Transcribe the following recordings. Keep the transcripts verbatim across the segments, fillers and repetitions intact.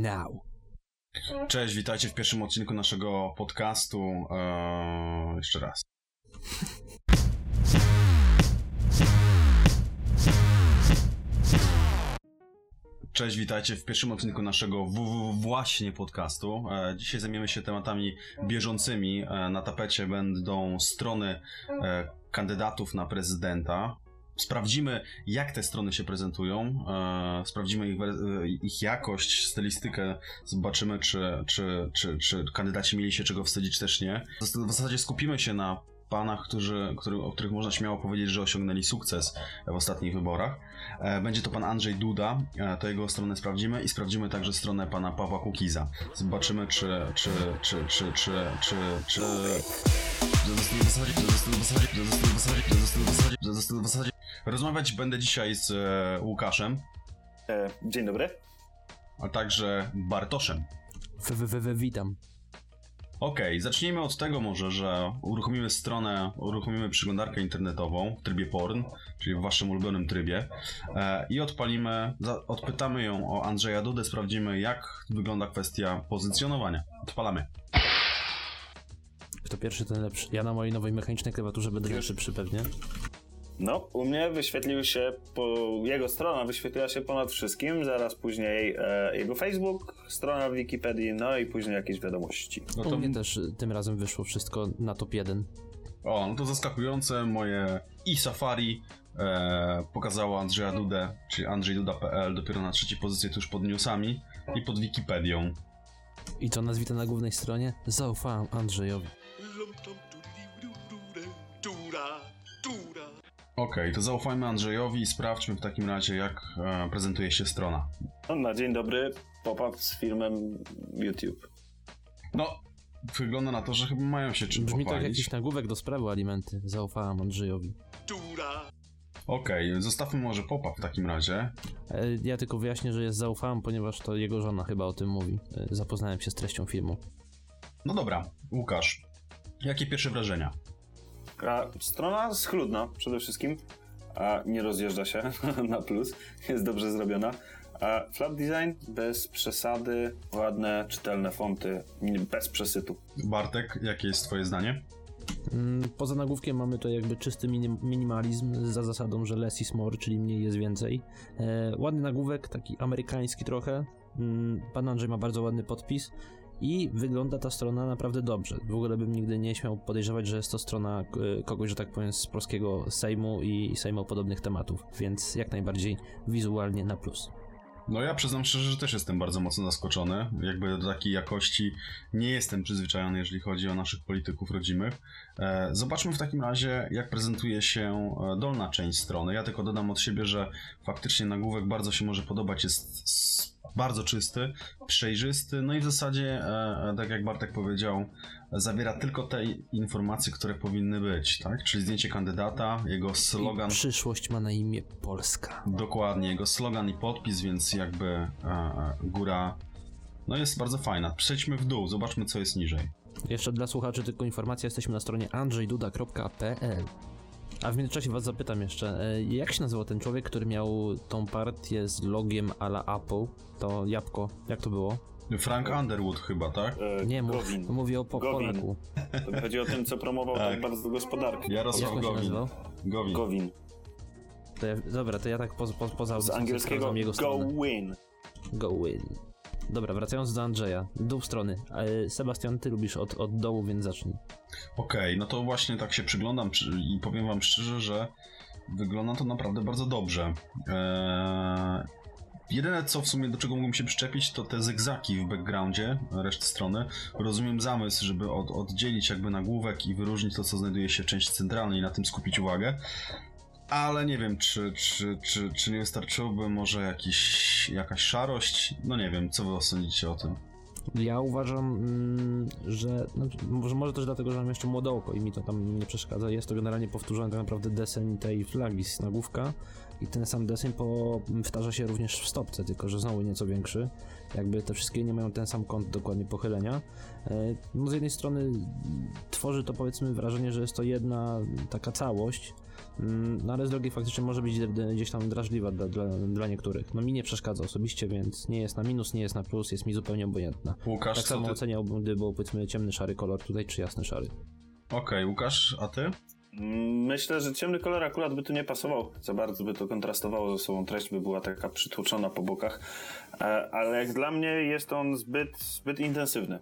now. Cześć, witajcie w pierwszym odcinku naszego podcastu. Eee, jeszcze raz. Cześć, witajcie w pierwszym odcinku naszego w, w, właśnie podcastu. E, dzisiaj zajmiemy się tematami bieżącymi. E, na tapecie będą strony e, kandydatów na prezydenta. Sprawdzimy, jak te strony się prezentują, e, sprawdzimy ich, ich jakość, stylistykę, zobaczymy, czy, czy, czy, czy kandydaci mieli się czego wstydzić, też nie. W zasadzie skupimy się na panach, którzy, który, o których można śmiało powiedzieć, że osiągnęli sukces w ostatnich wyborach. E, będzie to pan Andrzej Duda, e, to jego stronę sprawdzimy i sprawdzimy także stronę pana Pawła Kukiza. Zobaczymy, czy, czy, czy, czy, czy, czy, czy... W zasadzie rozmawiać będę dzisiaj z e, Łukaszem. E, dzień dobry. A także Bartoszem. W, w, w, witam. Okej, okay, zacznijmy od tego może, że uruchomimy stronę, uruchomimy przeglądarkę internetową w trybie porn, czyli w waszym ulubionym trybie e, i odpalimy, za, odpytamy ją o Andrzeja Dudę, sprawdzimy, jak wygląda kwestia pozycjonowania. Odpalamy. Kto pierwszy, ten lepszy. Ja na mojej nowej mechanicznej klawiaturze będę najszybszy pewnie. No, u mnie wyświetlił się, po, jego strona wyświetliła się ponad wszystkim, zaraz później e, jego Facebook, strona w Wikipedii, no i później jakieś wiadomości. No to... U mnie też tym razem wyszło wszystko na top jeden. O, no to zaskakujące, moje i Safari e, pokazało Andrzeja Dudę, czyli andrzej duda kropka p l, dopiero na trzeciej pozycji tuż pod newsami i pod Wikipedią. I co nazwite na głównej stronie? Zaufałem Andrzejowi. Okej, okay, to zaufajmy Andrzejowi i sprawdźmy w takim razie, jak e, prezentuje się strona. No, na dzień dobry, pop-up z filmem YouTube. No, wygląda na to, że chyba mają się czym Brzmi pochwalić. tak jakiś nagłówek do sprawy alimenty. Zaufałem Andrzejowi. Okej, okay, zostawmy może pop-up w takim razie. E, ja tylko wyjaśnię, że jest zaufałem, ponieważ to jego żona chyba o tym mówi. E, zapoznałem się z treścią filmu. No dobra, Łukasz, jakie pierwsze wrażenia? A strona schludna przede wszystkim, a nie rozjeżdża się na plus, jest dobrze zrobiona. A flat design bez przesady, ładne, czytelne fonty, bez przesytu. Bartek, jakie jest twoje zdanie? Poza nagłówkiem mamy to jakby czysty minim- minimalizm za zasadą, że less is more, czyli mniej jest więcej. E, ładny nagłówek, taki amerykański trochę. Pan Andrzej ma bardzo ładny podpis. I wygląda ta strona naprawdę dobrze. W ogóle bym nigdy nie śmiał podejrzewać, że jest to strona kogoś, że tak powiem, z polskiego Sejmu i sejmopodobnych tematów, więc jak najbardziej wizualnie na plus. No ja przyznam szczerze, że też jestem bardzo mocno zaskoczony. Jakby do takiej jakości nie jestem przyzwyczajony, jeżeli chodzi o naszych polityków rodzimych. Zobaczmy w takim razie, jak prezentuje się dolna część strony. Ja tylko dodam od siebie, że faktycznie nagłówek bardzo się może podobać, jest bardzo czysty, przejrzysty, no i w zasadzie, e, tak jak Bartek powiedział, zawiera tylko te informacje, które powinny być, tak? Czyli zdjęcie kandydata, jego slogan... I przyszłość ma na imię Polska. Dokładnie, jego slogan i podpis, więc jakby e, góra, no jest bardzo fajna. Przejdźmy w dół, zobaczmy, co jest niżej. Jeszcze dla słuchaczy tylko informacja, jesteśmy na stronie andrzej duda kropka p l. A w międzyczasie was zapytam jeszcze, jak się nazywał ten człowiek, który miał tą partię z logiem a la Apple? To jabłko, jak to było? Frank Underwood chyba, tak? E, Nie, mów, Gowin. mówię o po Polaku. To mi chodzi o tym, co promował tak, tak bardzo gospodarkę. Jarosław Gowin. Gowin. Gowin. To ja, dobra, to ja tak poza po, poza z angielskiego jego go win. Go win. Dobra, wracając do Andrzeja, dół strony. Sebastian, ty lubisz od, od dołu, więc zacznij. Okej, okay, no to właśnie tak się przyglądam i powiem wam szczerze, że wygląda to naprawdę bardzo dobrze. Eee, jedyne co w sumie do czego mógłbym się przyczepić, to te zygzaki w backgroundzie reszty strony. Rozumiem zamysł, żeby od, oddzielić jakby nagłówek i wyróżnić to, co znajduje się w części centralnej i na tym skupić uwagę. Ale nie wiem, czy, czy, czy, czy nie wystarczyłoby może jakiś, jakaś szarość? No nie wiem, co wy sądzicie o tym? Ja uważam, mm, że no, może, może też dlatego, że mam jeszcze młodołko i mi to tam nie przeszkadza. Jest to generalnie powtórzone tak naprawdę desen tej flagi z nagłówka i ten sam deseń powtarza się również w stopce, tylko że znowu nieco większy. Jakby te wszystkie nie mają ten sam kąt dokładnie pochylenia. No z jednej strony tworzy to powiedzmy wrażenie, że jest to jedna taka całość, no ale z drugiej faktycznie może być gdzieś tam drażliwa dla, dla, dla niektórych. No mi nie przeszkadza osobiście, więc nie jest na minus, nie jest na plus, jest mi zupełnie obojętna. Łukasz, tak samo ty... oceniałbym, gdyby był powiedzmy ciemny szary kolor tutaj, czy jasny szary. Okej, okay, Łukasz, a ty? Myślę, że ciemny kolor akurat by tu nie pasował. Za bardzo by to kontrastowało ze sobą. Treść by była taka przytłoczona po bokach. Ale jak dla mnie jest on zbyt, zbyt intensywny.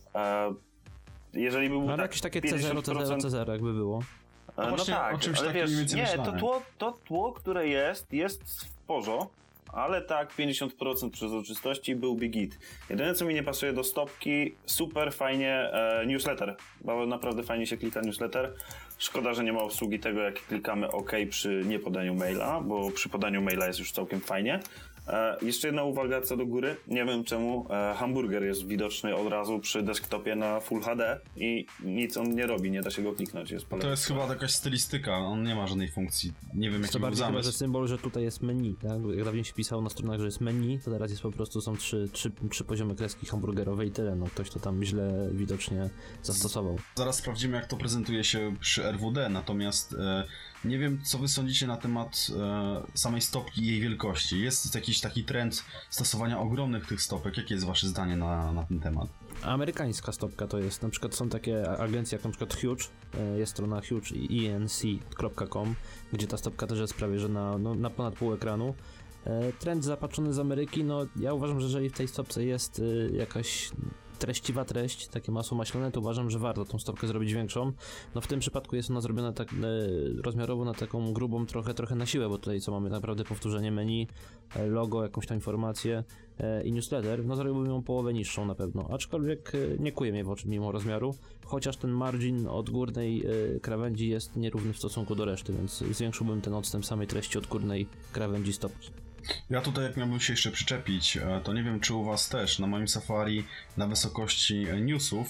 Jeżeli by był ale tak jakieś takie pięćdziesiąt procent... C zero, C zero jakby było. No, no tak, o czymś ale takim wiesz, nie, myślałem. to tło, to tło, które jest, jest w porządku, ale tak pięćdziesiąt procent przezroczystości byłby git. Jedyne co mi nie pasuje do stopki, super fajnie e, newsletter, bo naprawdę fajnie się klika newsletter. Szkoda, że nie ma obsługi tego, jak klikamy OK przy niepodaniu maila, bo przy podaniu maila jest już całkiem fajnie. E, jeszcze jedna uwaga co do góry. Nie wiem czemu e, hamburger jest widoczny od razu przy desktopie na Full H D i nic on nie robi, nie da się go kliknąć. Jest to jest chyba jakaś stylistyka, on nie ma żadnej funkcji. Nie wiem jaki to był bardziej chyba, że zamysł. symbol, że tutaj jest menu, tak? Jak dawniej się pisało na stronach, że jest menu, to teraz jest po prostu są trzy, trzy, trzy poziomy kreski hamburgerowe i tyle. No ktoś to tam źle widocznie zastosował. Zaraz sprawdzimy jak to prezentuje się przy R W D, natomiast e, nie wiem co wy sądzicie na temat e, samej stopki i jej wielkości. Jest jakiś taki trend stosowania ogromnych tych stopek. Jakie jest wasze zdanie na, na ten temat? Amerykańska stopka to jest, na przykład są takie agencje jak na przykład Huge, jest strona huge i n c kropka com, gdzie ta stopka też jest prawie, że na, no, na ponad pół ekranu. Trend zapatrzony z Ameryki, no ja uważam, że jeżeli w tej stopce jest jakaś treściwa treść, takie masło maślane, to uważam, że warto tą stopkę zrobić większą. No w tym przypadku jest ona zrobiona tak e, rozmiarowo na taką grubą trochę, trochę na siłę, bo tutaj co mamy naprawdę powtórzenie menu, e, logo, jakąś tam informację e, i newsletter, no zrobiłbym ją połowę niższą na pewno, aczkolwiek e, nie kuje mnie w oczy mimo rozmiaru, chociaż ten margin od górnej e, krawędzi jest nierówny w stosunku do reszty, więc zwiększyłbym ten odstęp samej treści od górnej krawędzi stopki. Ja tutaj jak miałbym się jeszcze przyczepić, to nie wiem czy u was też, na moim Safari na wysokości newsów,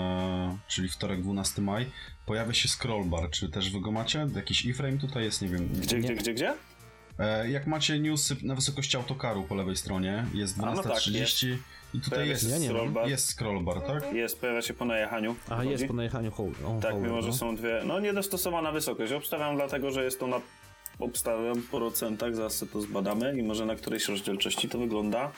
e, czyli wtorek dwunastego maja, pojawia się scrollbar, czy też wy go macie? Jakiś iframe tutaj jest, nie wiem. Gdzie, gdzie, gdzie, gdzie? E, jak macie newsy na wysokości autokaru po lewej stronie, jest dwunasta trzydzieści no tak, i tutaj pojawia jest, się scrollbar. jest scrollbar, tak? Jest, pojawia się po najechaniu. A jest po najechaniu hold. Tak, hold, mimo no. że są dwie, no niedostosowana wysokość. Obstawiam dlatego, że jest to na obstawiam po procentach, zaraz sobie to zbadamy i może na którejś rozdzielczości to wygląda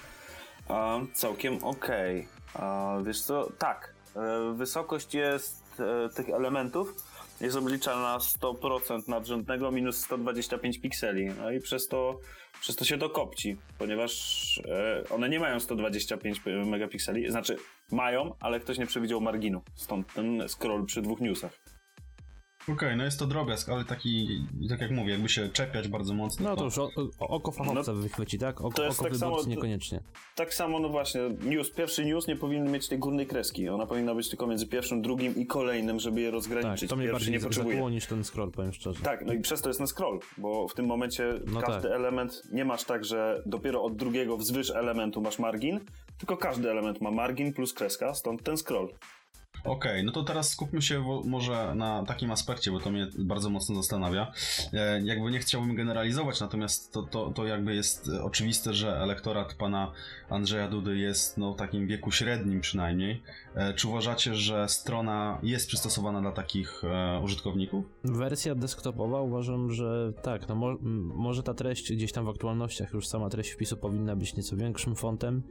a, całkiem okej. Okay. Wiesz co, tak, e, wysokość jest e, tych elementów jest obliczana na sto procent nadrzędnego minus sto dwadzieścia pięć pikseli, no i przez to, przez to się to kopci, ponieważ e, one nie mają sto dwadzieścia pięć megapikseli, znaczy mają, ale ktoś nie przewidział marginu, stąd ten scroll przy dwóch newsach. Okej, okay, no jest to drobiazg, ale taki, tak jak mówię, jakby się czepiać bardzo mocno. No to już o, o, oko fachowca no, wychwyci, tak? Oko, to jest oko tak wyborcy samo, niekoniecznie. Tak samo, no właśnie, news, pierwszy news nie powinien mieć tej górnej kreski. Ona powinna być tylko między pierwszym, drugim i kolejnym, żeby je rozgraniczyć. Tak, to mnie pierwszy bardziej nie potrzebuje. zakuło niż ten scroll, powiem szczerze. Tak, no i przez to jest na scroll, bo w tym momencie no każdy tak. element, nie masz tak, że dopiero od drugiego wzwyż elementu masz margin, tylko każdy element ma margin plus kreska, stąd ten scroll. Okej, okay, no to teraz skupmy się w, może na takim aspekcie, bo to mnie bardzo mocno zastanawia. E, jakby nie chciałbym generalizować, natomiast to, to, to jakby jest oczywiste, że elektorat pana Andrzeja Dudy jest no, w takim wieku średnim przynajmniej. E, czy uważacie, że strona jest przystosowana dla takich e, użytkowników? Wersja desktopowa uważam, że tak, no mo- może ta treść gdzieś tam w aktualnościach, już sama treść wpisu powinna być nieco większym fontem.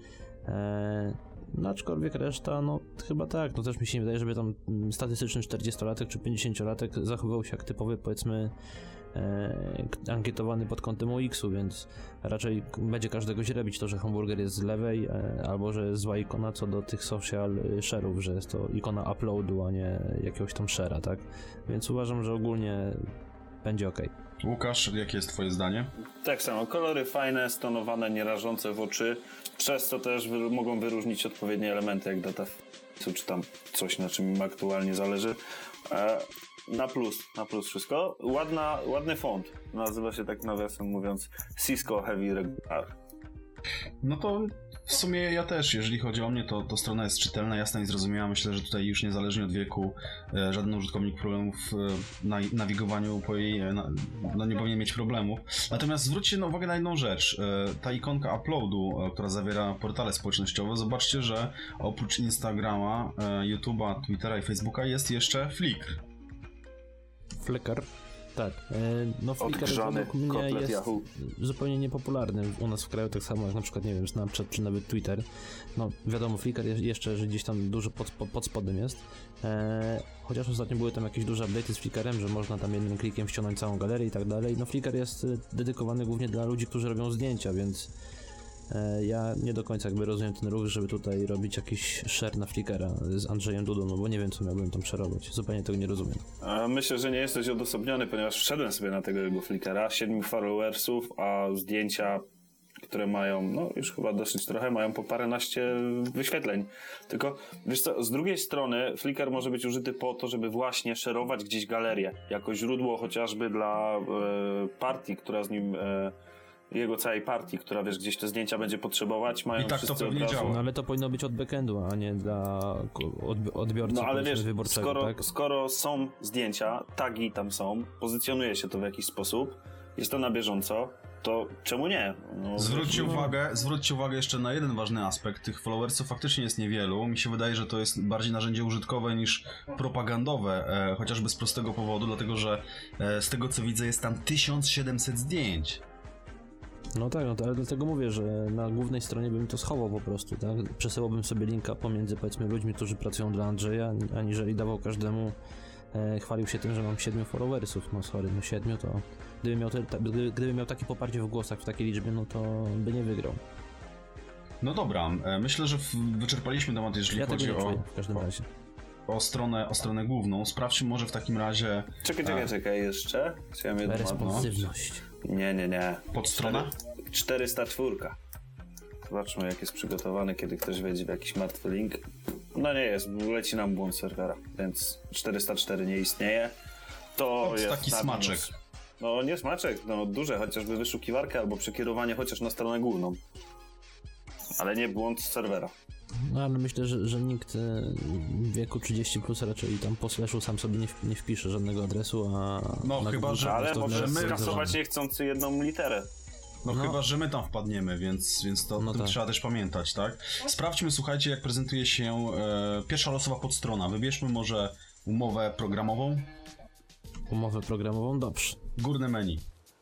E- No aczkolwiek reszta, no chyba tak, no też mi się nie wydaje, żeby tam statystyczny czterdziestolatek czy pięćdziesięciolatek zachowywał się jak typowy, powiedzmy, e, ankietowany pod kątem U X-u, więc raczej będzie każdego źle bić to, że hamburger jest z lewej, e, albo że jest zła ikona co do tych social share'ów, że jest to ikona uploadu, a nie jakiegoś tam share'a, tak? Więc uważam, że ogólnie będzie okej. Okay. Łukasz, jakie jest twoje zdanie? Tak samo, kolory fajne, stonowane, nie rażące w oczy, przez to też wy- mogą wyróżnić odpowiednie elementy, jak data czy tam coś, na czym im aktualnie zależy. E, na plus, na plus wszystko. Ładna, ładny font, nazywa się tak nawiasem mówiąc Cisco Heavy Regular. No to W sumie ja też, jeżeli chodzi o mnie, to, to strona jest czytelna, jasna i zrozumiała. Myślę, że tutaj już niezależnie od wieku e, żaden użytkownik problemów w na, nawigowaniu po jej, e, na, no nie powinien mieć problemów. Natomiast zwróćcie na uwagę na jedną rzecz. E, ta ikonka uploadu, e, która zawiera portale społecznościowe, zobaczcie, że oprócz Instagrama, e, YouTube'a, Twittera i Facebooka jest jeszcze Flickr. Flickr. Tak, no Flickr Odgrzany według mnie kotlet jest Yahoo. zupełnie niepopularny u nas w kraju, tak samo jak na przykład, nie wiem, Snapchat czy nawet Twitter. No wiadomo, Flickr je- jeszcze, że gdzieś tam dużo pod, pod, pod spodem jest. E, chociaż ostatnio były tam jakieś duże update'y z Flickrem, że można tam jednym klikiem ściągnąć całą galerię i tak dalej. No Flickr jest e, dedykowany głównie dla ludzi, którzy robią zdjęcia, więc e, ja nie do końca jakby rozumiem ten ruch, żeby tutaj robić jakiś share na Flickra z Andrzejem Dudą, no bo nie wiem, co miałbym tam share'ować. Zupełnie tego nie rozumiem. A myślę, że nie jesteś odosobniony, ponieważ wszedłem sobie na tego jego Flickra, siedmiu followersów, a zdjęcia, które mają, no już chyba dosyć trochę, mają po paręnaście wyświetleń. Tylko, wiesz co, z drugiej strony Flickr może być użyty po to, żeby właśnie szerować gdzieś galerię, jako źródło chociażby dla e, partii, która z nim... E, jego całej partii, która wiesz, gdzieś te zdjęcia będzie potrzebować, mają I tak to wszyscy pewnie od razu. działa. No ale to powinno być od backendu, a nie dla odbi- odbiorcy No ale wiesz, wyborczego, skoro, tak? skoro są zdjęcia, tagi tam są, pozycjonuje się to w jakiś sposób, jest to na bieżąco, to czemu nie? No, Zwróćcie wiesz, uwagę, zwróćcie uwagę jeszcze na jeden ważny aspekt. Tych followersów faktycznie jest niewielu. Mi się wydaje, że to jest bardziej narzędzie użytkowe niż propagandowe, e, chociażby z prostego powodu, dlatego że e, z tego co widzę jest tam tysiąc siedemset zdjęć. No tak, no to, ale dlatego mówię, że na głównej stronie bym to schował po prostu, tak? Przesyłałbym sobie linka pomiędzy, powiedzmy, ludźmi, którzy pracują dla Andrzeja, aniżeli dawał każdemu, e, chwalił się tym, że mam siedmiu followersów. No sorry, no siedmiu to... Gdyby miał, te, ta, gdyby, gdyby miał takie poparcie w głosach w takiej liczbie, no to by nie wygrał. No dobra, e, myślę, że w, wyczerpaliśmy temat, jeżeli Ja tego chodzi nie o, czuję w każdym razie. o, stronę, o stronę główną. Sprawdźmy może w takim razie Czekaj, czekaj, A. czekaj jeszcze. Chciałem jedną Responsywność. Nie, nie, nie. podstronę. czterysta cztery. Zobaczmy, jak jest przygotowany, kiedy ktoś wejdzie w jakiś martwy link. No nie jest, leci nam błąd serwera, więc czterysta cztery nie istnieje. To Ot, jest taki na smaczek. minus. No nie smaczek, no duże, chociażby wyszukiwarkę albo przekierowanie chociaż na stronę główną. Ale nie błąd z serwera. No ale myślę, że, że nikt e, w wieku trzydzieści plus raczej tam po slashu sam sobie nie, w, nie wpisze żadnego adresu, a... No, na chyba, Google że- Ale to w może miarę my skasować sprecyzowane. niechcący jedną literę. No, No. chyba, że my tam wpadniemy, więc, więc to, No o tym tak. trzeba też pamiętać, tak? Sprawdźmy, słuchajcie, jak prezentuje się e, pierwsza losowa podstrona. Wybierzmy może umowę programową. Umowę programową, dobrze. Górne menu.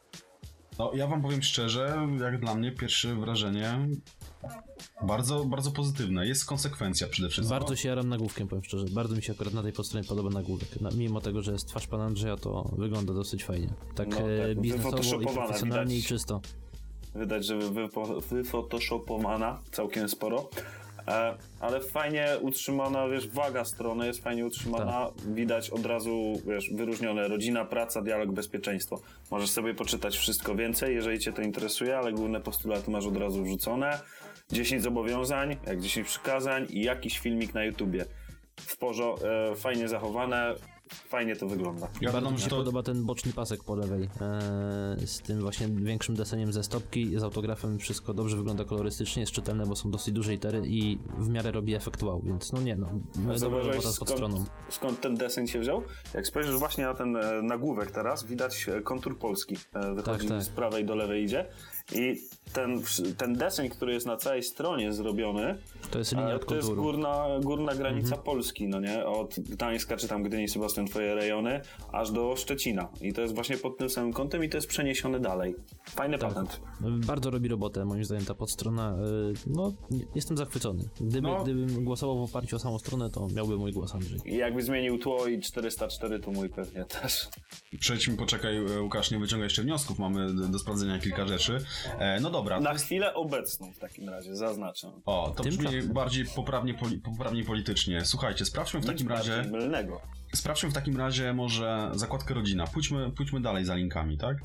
No, ja wam powiem szczerze, jak dla mnie pierwsze wrażenie bardzo, bardzo pozytywne. Jest konsekwencja przede wszystkim. Bardzo się jaram nagłówkiem, powiem szczerze. Bardzo mi się akurat na tej podstronie podoba nagłówek. Na, mimo tego, że jest twarz pana Andrzeja, to wygląda dosyć fajnie. Tak, No, e, tak, biznesowo i wyfotoshopowane, profesjonalnie widać. i czysto. Widać, że wyfo- wyphotoshopowana całkiem sporo. E, ale fajnie utrzymana, wiesz, waga strony jest fajnie utrzymana. Widać od razu, wiesz, wyróżnione rodzina, praca, dialog, bezpieczeństwo. Możesz sobie poczytać wszystko więcej, jeżeli cię to interesuje, ale główne postulaty masz od razu wrzucone. dziesięć zobowiązań, jak dziesięć przykazań i jakiś filmik na YouTubie. W porzo, e, fajnie zachowane, fajnie to wygląda. Ja Bardzo dodam, mi że się to podoba ten boczny pasek po lewej. E, z tym właśnie większym deseniem ze stopki, z autografem wszystko dobrze wygląda kolorystycznie, jest czytelne, bo są dosyć duże litery i w miarę robi efekt wow, więc no nie no, dobra Zauważyłeś, robota z pod skąd, stroną. skąd ten desen się wziął? Jak spojrzysz właśnie na ten e, nagłówek teraz, widać e, kontur Polski. E, wychodzi Tak, tak. z prawej do lewej idzie. I ten, ten desen, który jest na całej stronie zrobiony, To jest linia e, od to jest konturu. górna, górna granica Polski, no nie? Od Gdańska, czy tam Gdyni, Sebastian, twoje rejony, aż do Szczecina. I to jest właśnie pod tym samym kątem i to jest przeniesione dalej. Fajny Tak. patent. Bardzo robi robotę, moim zdaniem, ta podstrona. y, No, nie- jestem zachwycony. Gdyby, No. Gdybym głosował w oparciu o samą stronę, to miałby mój głos Andrzej. I jakby zmienił tło i czterysta cztery, to mój pewnie też. przejdźmy, poczekaj, e, Łukasz, nie wyciąga jeszcze wniosków, mamy do, do sprawdzenia kilka rzeczy. E, no dobra, Na chwilę obecną w takim razie, zaznaczam. o, to brzmi Tymczasem. bardziej poprawnie, poli, poprawnie politycznie. Słuchajcie, sprawdźmy w takim Nic razie, bardziej mylnego. sprawdźmy w takim razie może zakładkę rodzina. Pójdźmy, pójdźmy dalej za linkami, tak?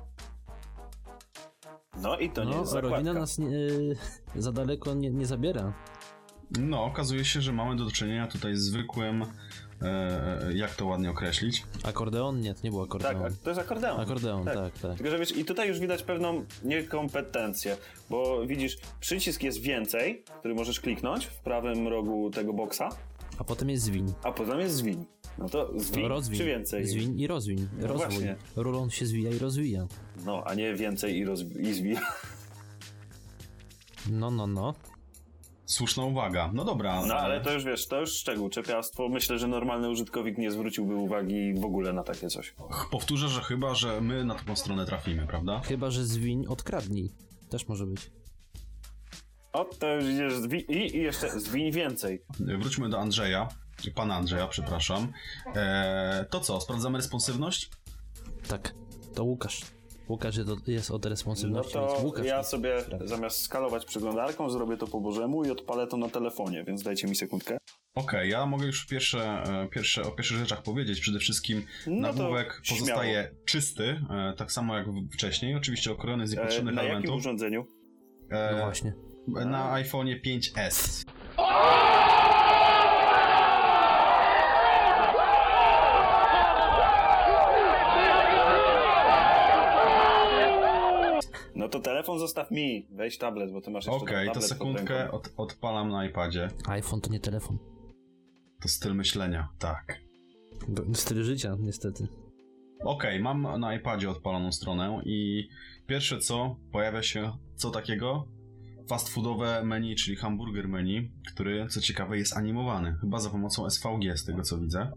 No i to nie No, jest rodzina zakładka. nas nie, y, za daleko nie, nie zabiera. No, okazuje się, że mamy do czynienia tutaj z zwykłym e, jak to ładnie określić. Akordeon? Nie, to nie był akordeon. Tak, to jest akordeon. Akordeon, tak, tak. tak. Tylko, że wiesz, i tutaj już widać pewną niekompetencję, bo widzisz, przycisk jest więcej, który możesz kliknąć w prawym rogu tego boksa, A potem jest zwiń. a potem jest zwiń. No to zwiń To rozwiń. czy więcej? Zwiń i rozwiń. No Rozwój. właśnie. Rulon się zwija i rozwija. No, a nie więcej i, rozwi- i zwija. No, no, no. Słuszna uwaga. No dobra. No, ale to już wiesz, to już szczegół, czepiastwo. Myślę, że normalny użytkownik nie zwróciłby uwagi w ogóle na takie coś. Powtórzę, że chyba, że my na taką stronę trafimy, prawda? Chyba, że zwiń odkradnij. Też może być. O, to już idziesz zwi- i, i jeszcze zwiń więcej. Wróćmy do Andrzeja. Pana Andrzeja, przepraszam. Eee, to co, sprawdzamy responsywność? Tak, to Łukasz. Łukasz jest od, jest od No responsywności, to więc Łukasz. ja jest- sobie zamiast skalować przeglądarką, zrobię to po bożemu i odpalę to na telefonie, więc dajcie mi sekundkę. Okej, ja mogę już pierwsze, e, pierwsze, o pierwszych rzeczach powiedzieć. Przede wszystkim No to nagłówek śmiało. pozostaje czysty, e, tak samo jak w- wcześniej. Oczywiście okrojony z E, niepotrzebnych na jakim elementów. urządzeniu? E, No właśnie. na iPhone pięć S. No to telefon zostaw mi, weź tablet, bo ty masz jeszcze Okej, tam to tablet pod sekundkę ręką. od, odpalam na iPadzie. iPhone to nie telefon. To styl myślenia, tak. B- Styl życia, niestety. Okej, mam na iPadzie odpaloną stronę i pierwsze co, pojawia się co takiego? Fast foodowe menu, czyli hamburger menu, który co ciekawe jest animowany, chyba za pomocą S V G z tego co widzę.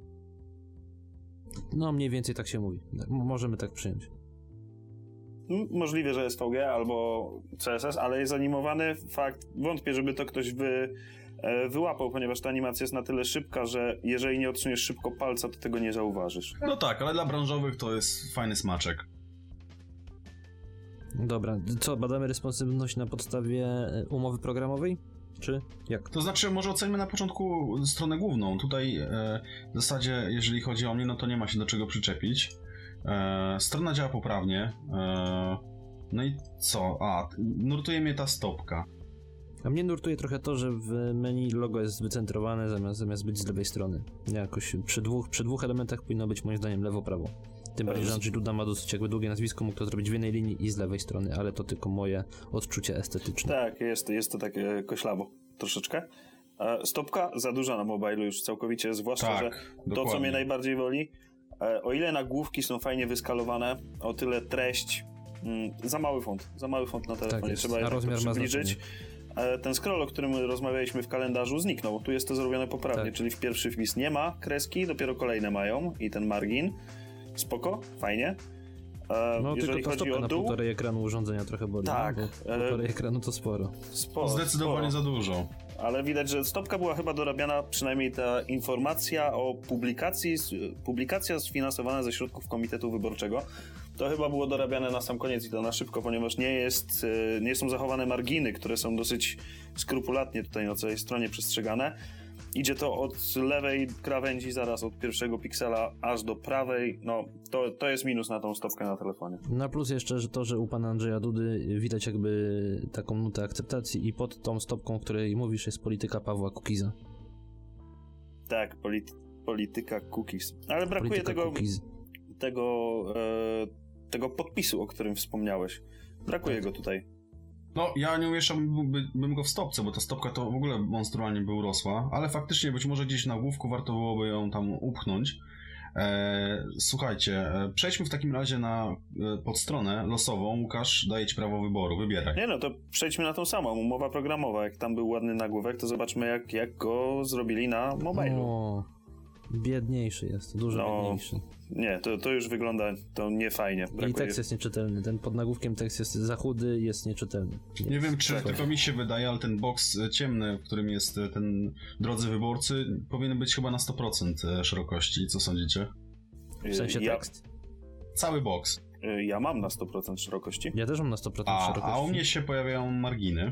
No, mniej więcej tak się mówi. M- możemy tak przyjąć. M- Możliwe, że S V G albo C S S, ale jest animowany. Fakt, wątpię, żeby to ktoś wy, e, wyłapał, ponieważ ta animacja jest na tyle szybka, że jeżeli nie odsuniesz szybko palca, to tego nie zauważysz. No tak, ale dla branżowych to jest fajny smaczek. Dobra, co, badamy responsywność na podstawie e, umowy programowej? Czy jak? To znaczy, może ocenimy na początku stronę główną. Tutaj e, w zasadzie, jeżeli chodzi o mnie, no to nie ma się do czego przyczepić. E, strona działa poprawnie. E, no i co? A, nurtuje mnie ta stopka. A mnie nurtuje trochę to, że w menu logo jest wycentrowane zamiast, zamiast być z lewej strony. Jakoś przy dwóch, przy dwóch elementach powinno być moim zdaniem lewo-prawo. Tym bardziej, że Andrzej Duda ma dosyć jakby długie nazwisko, mógł to zrobić w jednej linii i z lewej strony, ale to tylko moje odczucie estetyczne. Tak, jest, jest to takie koślawo troszeczkę. E, Stopka za duża na mobilu już całkowicie, zwłaszcza, Tak, że to, co dokładnie. mnie najbardziej woli, e, o ile nagłówki są fajnie wyskalowane, o tyle treść, mm, za mały font, za mały font na telefonie, jest, trzeba a jednak to rozmiar ma przybliżyć. znaczenie. E, Ten scroll, o którym rozmawialiśmy w kalendarzu, zniknął. Tu jest to zrobione poprawnie, Tak. czyli w pierwszy wpis nie ma kreski, dopiero kolejne mają i ten margin. Spoko, fajnie. E, No jeżeli tylko ta chodzi stopka o na dół, półtorej ekranu urządzenia trochę boli, Tak, no, bo e, półtorej ekranu to sporo. sporo, Zdecydowanie sporo. za dużo. Ale widać, że stopka była chyba dorabiana, przynajmniej ta informacja o publikacji, publikacja sfinansowana ze środków Komitetu Wyborczego, to chyba było dorabiane na sam koniec i to na szybko, ponieważ nie jest, nie są zachowane marginy, które są dosyć skrupulatnie tutaj na całej stronie przestrzegane. Idzie to od lewej krawędzi zaraz od pierwszego piksela aż do prawej, no to, to jest minus na tą stopkę na telefonie. Na plus jeszcze że to, że u pana Andrzeja Dudy widać jakby taką nutę akceptacji i pod tą stopką, o której mówisz, jest polityka Pawła Kukiza. Tak, polity, polityka cookies. Ale brakuje Polityka tego... Cookies. tego, e, tego podpisu, o którym wspomniałeś. Brakuje go tutaj. No, ja nie umieszczałbym bym go w stopce, bo ta stopka to w ogóle monstrualnie by urosła, ale faktycznie być może gdzieś na główku warto byłoby ją tam upchnąć. E, słuchajcie, e, przejdźmy w takim razie na e, podstronę losową. Łukasz, daję ci prawo wyboru, wybieraj. Nie no, to przejdźmy na tą samą. Umowa programowa. Jak tam był ładny nagłówek, to zobaczmy jak, jak go zrobili na mobilu. O, biedniejszy jest, dużo No, biedniejszy. Nie, to, to już wygląda to niefajnie. Brakuje... I tekst jest nieczytelny, ten pod nagłówkiem tekst jest za chudy, jest nieczytelny. Nie wiem, czy Tak. tylko mi się wydaje, ale ten boks e, ciemny, w którym jest e, ten drodzy wyborcy, powinien być chyba na sto procent e, szerokości. Co sądzicie? W sensie ja, tekst? Cały boks. ja mam na sto procent szerokości. Ja też mam na sto procent A, szerokości. a u mnie się pojawiają marginy.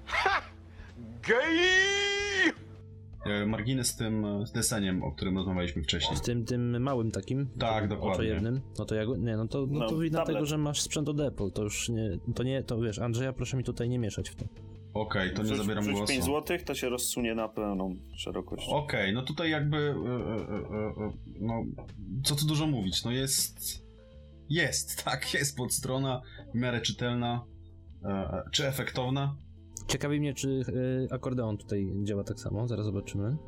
E, Marginy z tym e, z deseniem, o którym rozmawialiśmy wcześniej. Z tym, tym małym takim? Tak, tym dokładnie. oczojednym? No to ja go, nie, no to, no No, to widać tablet. tego, że masz sprzęt od Apple, to już nie, to nie, to wiesz, Andrzeja, proszę mi tutaj nie mieszać w to. Okej, okay, to nie Wrzuć, zabieram wrzuć głosu. pięć złotych, to się rozsunie na pełną szerokość. Okej, okay, no tutaj jakby, yy, yy, yy, no, co tu dużo mówić, no jest, jest, tak, jest podstrona, w miarę czytelna, yy, czy efektowna. Ciekawi mnie, czy yy, akordeon tutaj działa tak samo, zaraz zobaczymy.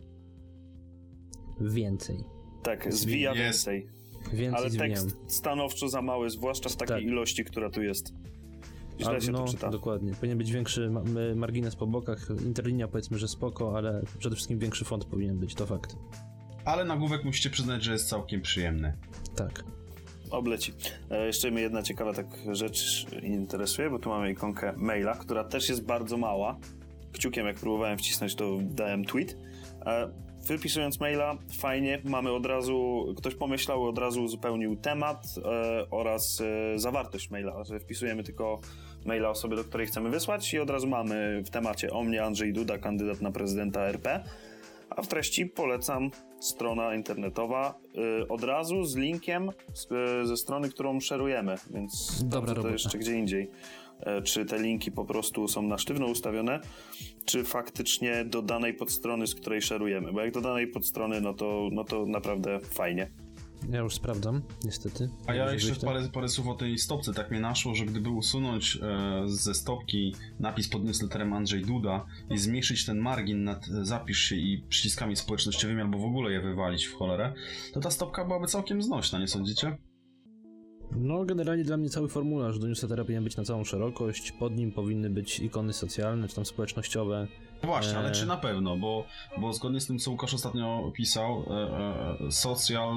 Więcej. Tak, zwija jest. więcej. Więcej Ale zwijam. tekst stanowczo za mały, zwłaszcza w takiej Tak. ilości, która tu jest. Źle A, się no, to czyta. dokładnie. Powinien być większy ma- margines po bokach, interlinia powiedzmy, że spoko, ale przede wszystkim większy font powinien być, to fakt. Ale nagłówek musicie przyznać, że jest całkiem przyjemny. Tak. Obleci. E, jeszcze mnie jedna ciekawa tak rzecz interesuje, bo tu mamy ikonkę maila, która też jest bardzo mała. Kciukiem jak próbowałem wcisnąć, to dałem tweet. E, wypisując maila, fajnie, mamy od razu, ktoś pomyślał, od razu uzupełnił temat e, oraz e, zawartość maila, że wpisujemy tylko maila osoby, do której chcemy wysłać i od razu mamy w temacie o mnie Andrzej Duda, kandydat na prezydenta R P. A w treści polecam strona internetowa y, od razu z linkiem z, y, ze strony, którą szerujemy, więc Dobra to robota. jeszcze gdzie indziej. E, czy te linki po prostu są na sztywno ustawione, czy faktycznie do danej podstrony, z której szerujemy, bo jak do danej podstrony, no to, no to naprawdę fajnie. Ja już sprawdzam, niestety. A ja Może jeszcze być tak? parę, parę słów o tej stopce. Tak mnie naszło, że gdyby usunąć e, ze stopki napis pod newsletterem Andrzej Duda i zmniejszyć ten margin nad e, zapisz się i przyciskami społecznościowymi, albo w ogóle je wywalić w cholerę, to ta stopka byłaby całkiem znośna, nie sądzicie? No, generalnie dla mnie cały formularz do newslettera powinien być na całą szerokość, pod nim powinny być ikony socjalne, czy tam społecznościowe. Właśnie, ale Eee. czy na pewno, bo, bo zgodnie z tym, co Łukasz ostatnio pisał, e, e, social,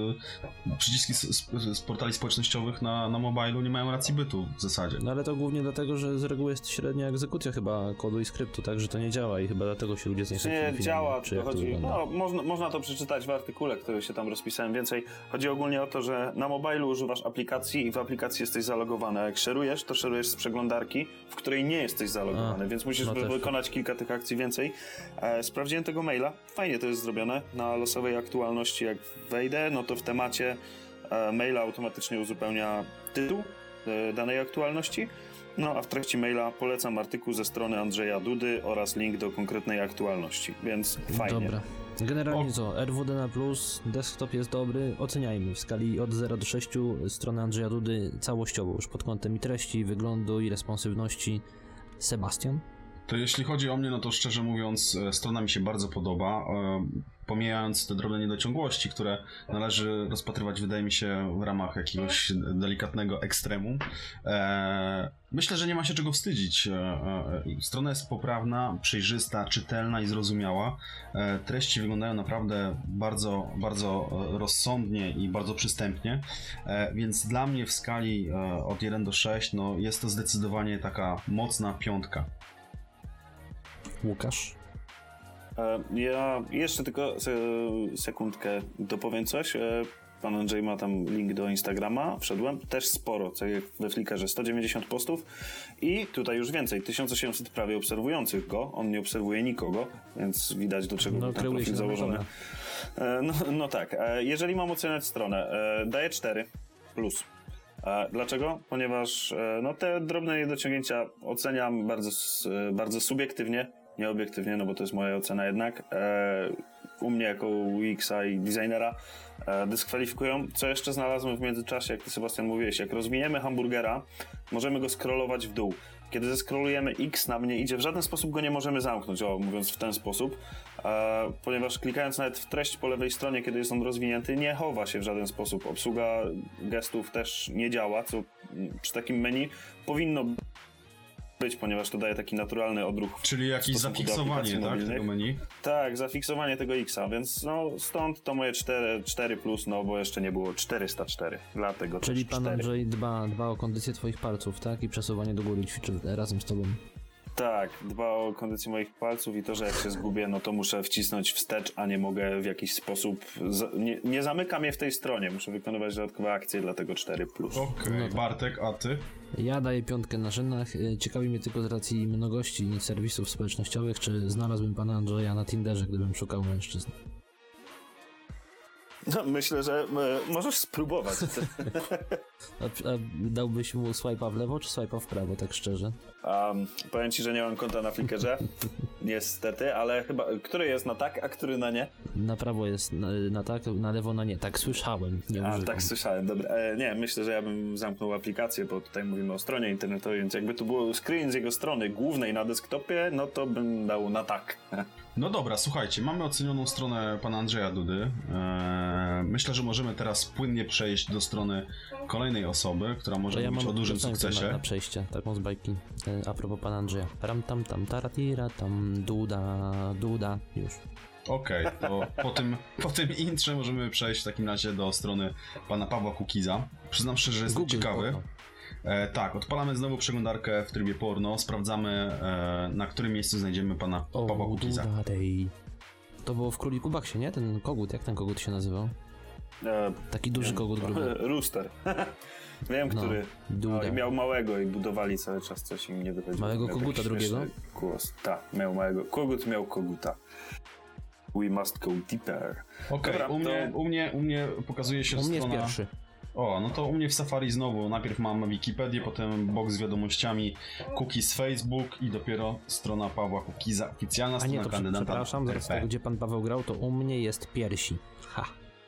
e, przyciski z, z, z portali społecznościowych na, na mobilu nie mają racji bytu w zasadzie. No ale to głównie dlatego, że z reguły jest średnia egzekucja chyba kodu i skryptu, tak, że to nie działa i chyba dlatego się ludzie zniechęcili. Nie działa, czy to jak to chodzi, wygląda. no, można, można to przeczytać w artykule, który się tam rozpisałem więcej. Chodzi ogólnie o to, że na mobilu używasz aplikacji i w aplikacji jesteś zalogowany, a jak szerujesz, to szerujesz z przeglądarki, w której nie jesteś zalogowany, A, więc musisz no wy- też. wykonać kilka tych akcji więcej. E, sprawdziłem tego maila, fajnie to jest zrobione, na losowej aktualności jak wejdę, no to w temacie e, maila automatycznie uzupełnia tytuł e, danej aktualności. No a w treści maila polecam artykuł ze strony Andrzeja Dudy oraz link do konkretnej aktualności, więc fajnie. Dobra. Generalnie O. co, R W D na plus, desktop jest dobry, oceniajmy w skali od zera do sześciu stronę Andrzeja Dudy całościowo, już pod kątem i treści, wyglądu i responsywności. Sebastian? To jeśli chodzi o mnie, no to szczerze mówiąc, e, strona mi się bardzo podoba. E, Pomijając te drobne niedociągłości, które należy rozpatrywać, wydaje mi się, w ramach jakiegoś delikatnego ekstremum. E, myślę, że nie ma się czego wstydzić. E, e, strona jest poprawna, przejrzysta, czytelna i zrozumiała. E, treści wyglądają naprawdę bardzo, bardzo rozsądnie i bardzo przystępnie, e, więc dla mnie w skali e, od jeden do sześciu no, jest to zdecydowanie taka mocna piątka. Łukasz? E, Ja jeszcze tylko se- sekundkę dopowiem coś. E, Pan Andrzej ma tam link do Instagrama, wszedłem, też sporo, co jak we Flickrze, sto dziewięćdziesiąt postów i tutaj już więcej, tysiąc osiemset prawie obserwujących go, on nie obserwuje nikogo, więc widać do czego No, był ten kreuje profil się założony. założone. E, No, no tak, e, jeżeli mam oceniać stronę, e, daję cztery plus. E, Dlaczego? Ponieważ e, no, te drobne niedociągnięcia oceniam bardzo, s- e, bardzo subiektywnie, nie obiektywnie, no bo to jest moja ocena jednak. E, u mnie jako U X-a i designera e, dyskwalifikują. Co jeszcze znalazłem w międzyczasie, jak ty, Sebastian, mówiłeś, jak rozwiniemy hamburgera, możemy go scrollować w dół. Kiedy zeskrolujemy X nam nie idzie, w żaden sposób go nie możemy zamknąć, o, mówiąc w ten sposób, e, ponieważ klikając nawet w treść po lewej stronie, kiedy jest on rozwinięty, nie chowa się w żaden sposób. Obsługa gestów też nie działa, co mm, przy takim menu powinno być, ponieważ to daje taki naturalny odruch. Czyli jakieś w stosunku do zafiksowanie, aplikacji tak, mobilnych. tego menu? Tak, zafiksowanie tego X-a, więc no stąd to moje cztery, cztery plus, no bo jeszcze nie było czterysta cztery, dlatego Czyli też pan cztery. Andrzej dba, dba o kondycję twoich palców, tak? I przesuwanie do góry ćwiczy razem z tobą. Tak, dba o kondycję moich palców i to, że jak się zgubię, no to muszę wcisnąć wstecz, a nie mogę w jakiś sposób, za, nie, nie zamykam je w tej stronie, muszę wykonywać dodatkowe akcje, dlatego cztery plus. Okej, No tak. Bartek, a ty? Ja daję piątkę na żynach. Y, Ciekawi mnie tylko z racji mnogości serwisów społecznościowych, czy znalazłbym pana Andrzeja na Tinderze, gdybym szukał mężczyzn. No, myślę, że e, możesz spróbować. A, a dałbyś mu swipe'a w lewo, czy swipe'a w prawo, tak szczerze? Um, powiem ci, że nie mam konta na Flickrze, niestety, ale chyba, który jest na tak, a który na nie? Na prawo jest na, na tak, na lewo na nie. Tak słyszałem. Nie A, używam. tak słyszałem, dobra. E, nie, myślę, że ja bym zamknął aplikację, bo tutaj mówimy o stronie internetowej, więc jakby tu było screen z jego strony głównej na desktopie, no to bym dał na tak. No dobra, słuchajcie, mamy ocenioną stronę pana Andrzeja Dudy. Eee, myślę, że możemy teraz płynnie przejść do strony kolejnej osoby, która może To ja mówić mam o dużym piosenkę sukcesie. Na, na przejście, taką z bajki. E, a propos pana Andrzeja. Ram tam tam taratira tam duda duda. Już. Okej, okay, to po tym, po tym intrze możemy przejść w takim razie do strony pana Pawła Kukiza. Przyznam szczerze, że jestem Google, ciekawy. oho. E, tak, odpalamy znowu przeglądarkę w trybie porno, sprawdzamy e, na którym miejscu znajdziemy pana O, Pawła Kukiza. duda dej. To było w Króliku Baksie, nie? Ten kogut, jak ten kogut się nazywał? E, Taki duży kogut gruby. Rooster. Wiem, No, który. duda. No, i miał małego i budowali cały czas, coś im nie wychodziło. Małego Miał koguta taki drugiego? śmieszny Głos. Tak, miał małego. Kogut miał koguta. We must go deeper. Okej, Dobra, u, mnie, to- u, mnie, u mnie pokazuje się U mnie jest strona... pierwszy. O, no to u mnie w Safari znowu, najpierw mam Wikipedię, potem box z wiadomościami, cookies Facebook i dopiero strona Pawła Kukiza, oficjalna A strona nie, to kandydata przepraszam, zaraz R P. tego, gdzie pan Paweł grał, to u mnie jest piersi. Ha.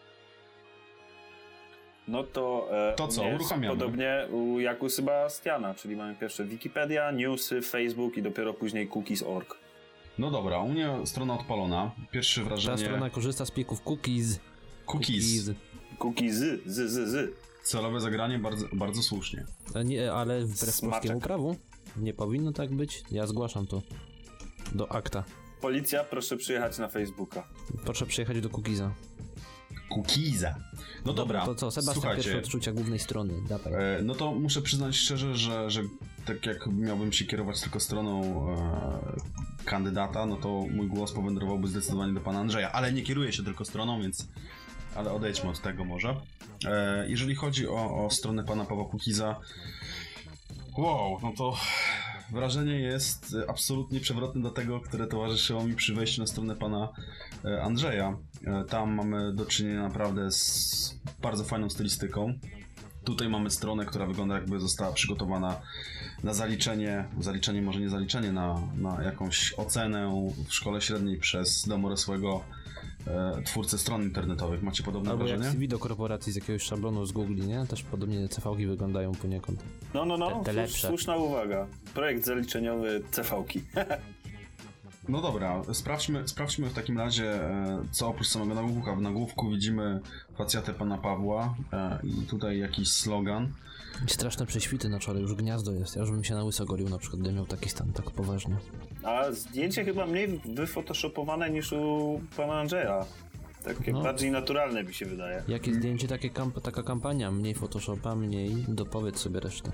No to. E, To co, jest uruchamiamy. Podobnie u, jak u Sebastiana, czyli mamy pierwsze Wikipedia, newsy, Facebook i dopiero później cookies kropka org. No dobra, u mnie strona odpalona, pierwsze Ta wrażenie... strona korzysta z plików cookies. Cookies. Cookies, z, z, z, z. Celowe zagranie, bardzo, bardzo słusznie. A nie, ale wbrew Smaczek. polskiemu prawu nie powinno tak być. Ja zgłaszam to do akta. Policja, proszę przyjechać na Facebooka. Proszę przyjechać do Cookiesa. Cookiesa. No dobra, To co, Sebastian, pierwsze słuchajcie, odczucia głównej strony, dawaj. e, no to muszę przyznać szczerze, że, że tak jak miałbym się kierować tylko stroną e, kandydata, no to mój głos powędrowałby zdecydowanie do pana Andrzeja, ale nie kieruję się tylko stroną, więc ale odejdźmy od tego może. E, jeżeli chodzi o, o stronę pana Pawła Kukiza, wow, no to wrażenie jest absolutnie przewrotne do tego, które towarzyszyło mi przy wejściu na stronę pana e, Andrzeja. E, tam mamy do czynienia naprawdę z bardzo fajną stylistyką. Tutaj mamy stronę, która wygląda jakby została przygotowana na zaliczenie, zaliczenie może nie zaliczenie, na, na jakąś ocenę w szkole średniej przez domorosłego e, twórcę stron internetowych. Macie podobne Albo jak wrażenie? C V do korporacji z jakiegoś szablonu z Google, nie? Też podobnie C V ki wyglądają poniekąd. No, no, no, Te- te słusz- lepsze. słuszna uwaga. Projekt zaliczeniowy C V ki. No dobra, sprawdźmy, sprawdźmy w takim razie, e, co oprócz samego nagłówka. W nagłówku widzimy facjatę pana Pawła e, i tutaj jakiś slogan. Straszne prześwity na czole, już gniazdo jest. Ja już bym się na łyso golił na przykład, gdybym miał taki stan, tak poważnie. A zdjęcie chyba mniej wyfotoshopowane niż u pana Andrzeja. Takie No. bardziej naturalne mi się wydaje. Jakie zdjęcie, takie kamp- taka kampania. Mniej Photoshopa, mniej. Dopowiedz sobie resztę.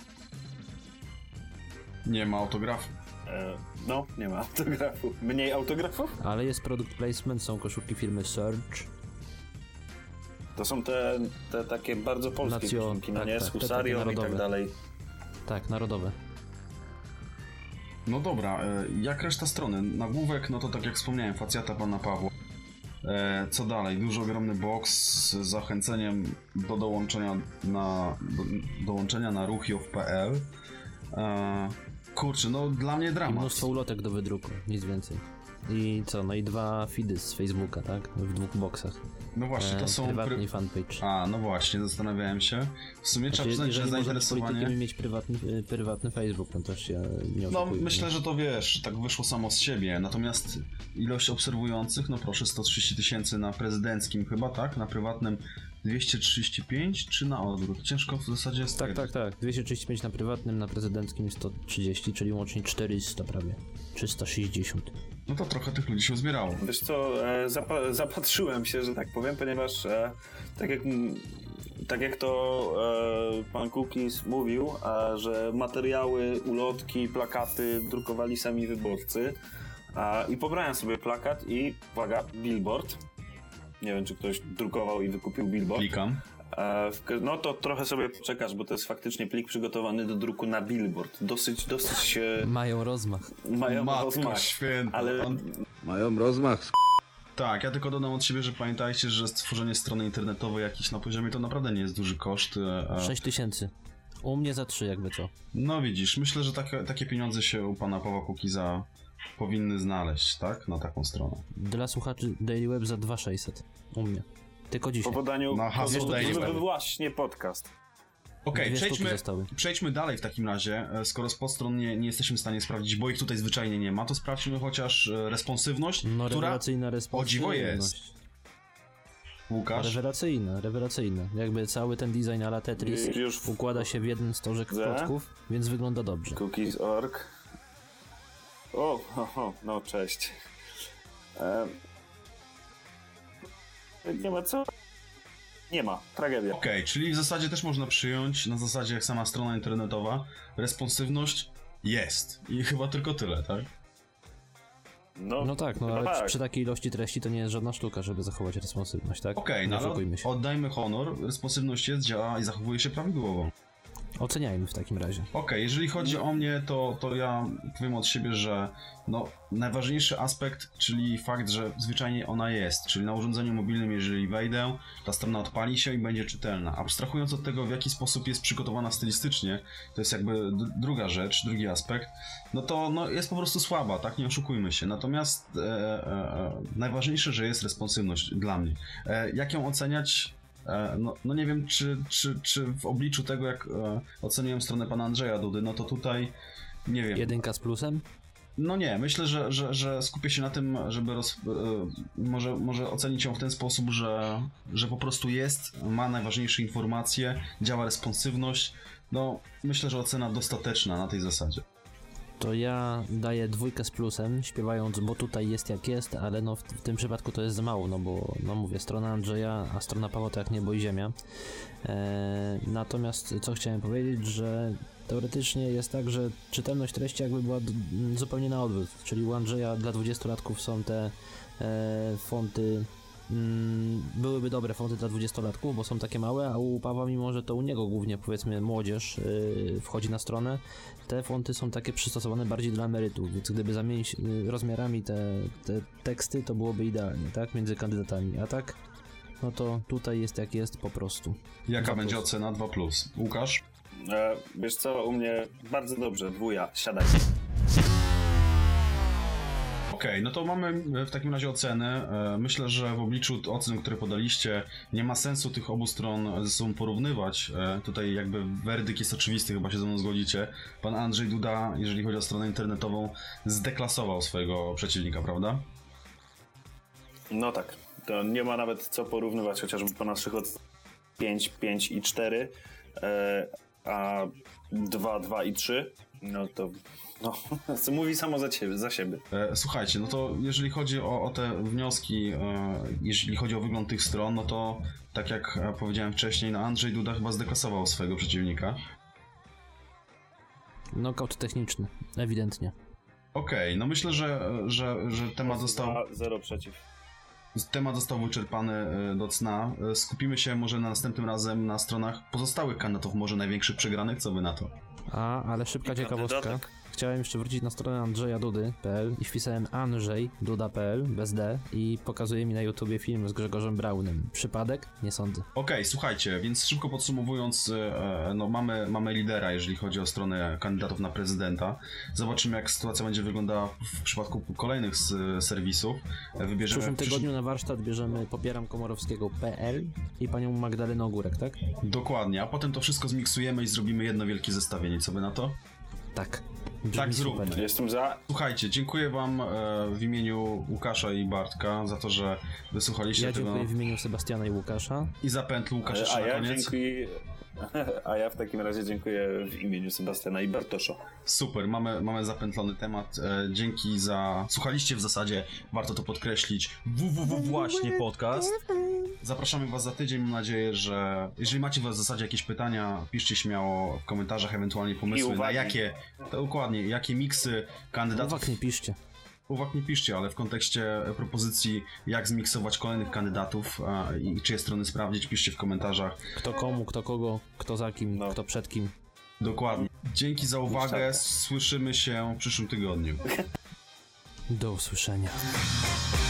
Nie ma autografu. E, no, nie ma autografu. Mniej autografów? Ale jest product placement, są koszulki firmy Search. To są te, te takie bardzo polskie Nacjo- koszulki, no tak, nie? tak, Z te husarią takie i tak narodowe. dalej. Tak, narodowe. No dobra, e, jak reszta strony? Nagłówek, no to tak jak wspomniałem, facjata pana Pawła. E, co dalej? Duży, ogromny box z zachęceniem do dołączenia na, do, dołączenia na ruchiow kropka p l. E, kurczę, no dla mnie I dramat. mnóstwo ulotek do wydruku, nic więcej. I co, no i dwa feedy z Facebooka, tak? W dwóch boksach. No właśnie, to E, są... prywatny pry- i fanpage. A, no właśnie, zastanawiałem się. W sumie trzeba Znaczy, przyznać, że jeżeli możemy zainteresowanie... politykiem mieć prywatny, y, prywatny Facebook, no też się nie No, oszukujmy. myślę, że to wiesz, tak wyszło samo z siebie. Natomiast ilość obserwujących, no proszę, sto trzydzieści tysięcy na prezydenckim chyba, tak? Na prywatnym dwieście trzydzieści pięć, czy na odwrót? Ciężko w zasadzie jest Tak, tak, tak. dwieście trzydzieści pięć na prywatnym, na prezydenckim sto trzydzieści, czyli łącznie czterysta prawie. trzysta sześćdziesiąt. No to trochę tych ludzi się uzbierało. Wiesz co, e, zapa- zapatrzyłem się, że tak powiem, ponieważ e, tak jak tak jak to e, pan Cookies mówił, a, że materiały, ulotki, plakaty drukowali sami wyborcy. A, I pobrałem sobie plakat i, uwaga, billboard. Nie wiem, czy ktoś drukował i wykupił billboard. Klikam. E, w, no to trochę sobie czekasz, bo to jest faktycznie plik przygotowany do druku na billboard. Dosyć, dosyć e, Mają rozmach. mają Matko rozmach. święta. Ale On... Mają rozmach. Tak, ja tylko dodam od siebie, że pamiętajcie, że stworzenie strony internetowej jakiejś na poziomie to naprawdę nie jest duży koszt. e, sześć tysięcy. U mnie za trzy, jakby co. No widzisz, myślę, że takie, takie pieniądze się u pana Pawła Kukiza powinny znaleźć, tak? Na taką stronę. Dla słuchaczy Daily Web za dwa tysiące sześćset. U mnie. Tylko Po dzisiaj. podaniu Na hasło to Daily Web. właśnie podcast. Okej, Dwie sztuki przejdźmy, zostały. przejdźmy dalej w takim razie. E, Skoro z podstron nie, nie jesteśmy w stanie sprawdzić, bo ich tutaj zwyczajnie nie ma, to sprawdźmy chociaż e, responsywność, No która... rewelacyjna o responsywność. dziwo jest. Łukasz? Rewelacyjna, rewelacyjna. Jakby cały ten design ala Tetris Już w- układa się w jeden stożek Ze? klocków, więc wygląda dobrze. Cookies kropka org. O, ho, ho, no cześć. E... Nie ma co? Nie ma, tragedia. Okej, czyli w zasadzie też można przyjąć, na zasadzie jak sama strona internetowa, responsywność jest. I chyba tylko tyle, tak? No, No tak, no chyba ale tak. przy, przy takiej ilości treści to nie jest żadna sztuka, żeby zachować responsywność, tak? Okej, Nie no ale oszukujmy się. oddajmy honor, responsywność jest, działa i zachowuje się prawidłowo. Oceniajmy w takim razie. Okej, jeżeli chodzi o mnie, to, to ja powiem od siebie, że no, najważniejszy aspekt, czyli fakt, że zwyczajnie ona jest, czyli na urządzeniu mobilnym, jeżeli wejdę, ta strona odpali się i będzie czytelna. Abstrahując od tego, w jaki sposób jest przygotowana stylistycznie, to jest jakby d- druga rzecz, drugi aspekt, no to no, jest po prostu słaba, tak, nie oszukujmy się. Natomiast e, e, e, najważniejsze, że jest responsywność dla mnie. E, jak ją oceniać? No, no nie wiem, czy, czy, czy w obliczu tego, jak e, oceniłem stronę pana Andrzeja Dudy, no to tutaj, nie wiem. Jedynka z plusem? No nie, myślę, że, że, że skupię się na tym, żeby roz, e, może, może ocenić ją w ten sposób, że, że po prostu jest, ma najważniejsze informacje, działa responsywność. No, myślę, że ocena dostateczna na tej zasadzie. To ja daję dwójkę z plusem, śpiewając, bo tutaj jest jak jest, ale no w, w tym przypadku to jest za mało, no bo, no mówię, strona Andrzeja, a strona Pawła to jak niebo i ziemia. Eee, natomiast co chciałem powiedzieć, że teoretycznie jest tak, że czytelność treści jakby była d- zupełnie na odwrót, czyli u Andrzeja dla dwudziestolatków są te e, fonty, mm, byłyby dobre fonty dla dwudziestolatków, bo są takie małe, a u Pawła, mimo że to u niego głównie, powiedzmy, młodzież yy, wchodzi na stronę, te fonty są takie przystosowane bardziej dla emerytów, więc gdyby zamienić yy, rozmiarami te, te teksty, to byłoby idealnie, tak, między kandydatami, a tak, no to tutaj jest jak jest po prostu. Jaka Dwa będzie plus. ocena dwa plus? Łukasz? E, wiesz co, u mnie bardzo dobrze, dwuja, siadaj. Okej, no to mamy w takim razie ocenę. E, Myślę, że w obliczu ocen, które podaliście, nie ma sensu tych obu stron ze sobą porównywać. E, Tutaj jakby werdykt jest oczywisty, chyba się ze mną zgodzicie. Pan Andrzej Duda, jeżeli chodzi o stronę internetową, zdeklasował swojego przeciwnika, prawda? No tak, to nie ma nawet co porównywać, chociażby po naszych od pięć, pięć i cztery, e, a dwa, dwa i trzy, no to no, co mówi samo za, ciebie, za siebie. E, Słuchajcie, no to jeżeli chodzi o, o te wnioski, e, jeżeli chodzi o wygląd tych stron, no to tak jak e, powiedziałem wcześniej, no Andrzej Duda chyba zdeklasował swojego przeciwnika. Knockout techniczny, ewidentnie. Okej, no myślę, że, że, że temat został... Dwa, zero przeciw. Temat został wyczerpany e, do cna. E, Skupimy się może na następnym razem na stronach pozostałych kandydatów, może największych przegranych, co wy na to? A, ale szybka I ciekawostka. kandydatek. Chciałem jeszcze wrócić na stronę andrzeja dudy kropka p l i wpisałem andrzej duda kropka p l bez d i pokazuje mi na YouTubie film z Grzegorzem Braunem. Przypadek? Nie sądzę. Okej, słuchajcie, więc szybko podsumowując, e, no mamy, mamy lidera, jeżeli chodzi o stronę kandydatów na prezydenta. Zobaczymy, jak sytuacja będzie wyglądała w przypadku kolejnych s- serwisów. E, W Wybierzemy przyszłym w przysz- tygodniu na warsztat bierzemy popieram komorowskiego kropka p l i panią Magdalenę Ogórek, tak? Dokładnie, a potem to wszystko zmiksujemy i zrobimy jedno wielkie zestawienie. Co wy na to? Tak. Brzmi Tak super. zróbmy. Jestem za. Słuchajcie, dziękuję wam e, w imieniu Łukasza i Bartka za to, że wysłuchaliście Ja tego dziękuję w imieniu Sebastiana i Łukasza. i za pętl Łukasz jeszcze A na ja koniec. dziękuję. A ja w takim razie dziękuję w imieniu Sebastiana i Bartosza. Super, mamy, mamy zapętlony temat. E, dzięki za... Słuchaliście w zasadzie, warto to podkreślić, www właśnie podcast. Zapraszamy was za tydzień, mam nadzieję, że jeżeli macie w zasadzie jakieś pytania, piszcie śmiało w komentarzach, ewentualnie pomysły na uwagi. jakie, to dokładnie, jakie miksy kandydatów... Uwag nie piszcie. Uwag nie piszcie, ale w kontekście propozycji, jak zmiksować kolejnych kandydatów a, i czyje strony sprawdzić, piszcie w komentarzach. Kto komu, kto kogo, kto za kim, No. kto przed kim. Dokładnie. Dzięki za uwagę, Czarka. słyszymy się w przyszłym tygodniu. Do usłyszenia.